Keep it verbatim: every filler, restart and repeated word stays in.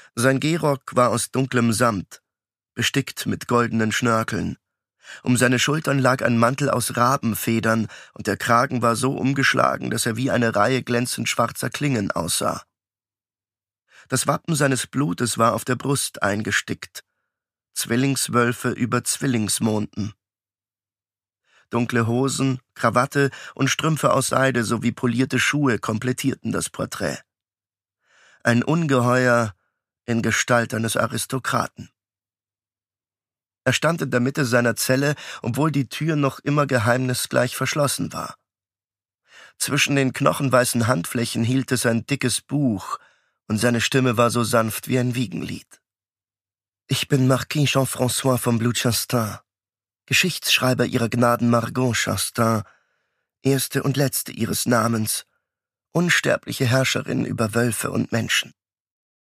Sein Gehrock war aus dunklem Samt, bestickt mit goldenen Schnörkeln. Um seine Schultern lag ein Mantel aus Rabenfedern, und der Kragen war so umgeschlagen, dass er wie eine Reihe glänzend schwarzer Klingen aussah. Das Wappen seines Blutes war auf der Brust eingestickt, Zwillingswölfe über Zwillingsmonden. Dunkle Hosen, Krawatte und Strümpfe aus Seide sowie polierte Schuhe komplettierten das Porträt. Ein Ungeheuer in Gestalt eines Aristokraten. Er stand in der Mitte seiner Zelle, obwohl die Tür noch immer geheimnisgleich verschlossen war. Zwischen den knochenweißen Handflächen hielt es ein dickes Buch, und seine Stimme war so sanft wie ein Wiegenlied. »Ich bin Marquis Jean-François von Bluchastin, Geschichtsschreiber Ihrer Gnaden Margot Chastain, erste und letzte Ihres Namens, unsterbliche Herrscherin über Wölfe und Menschen.«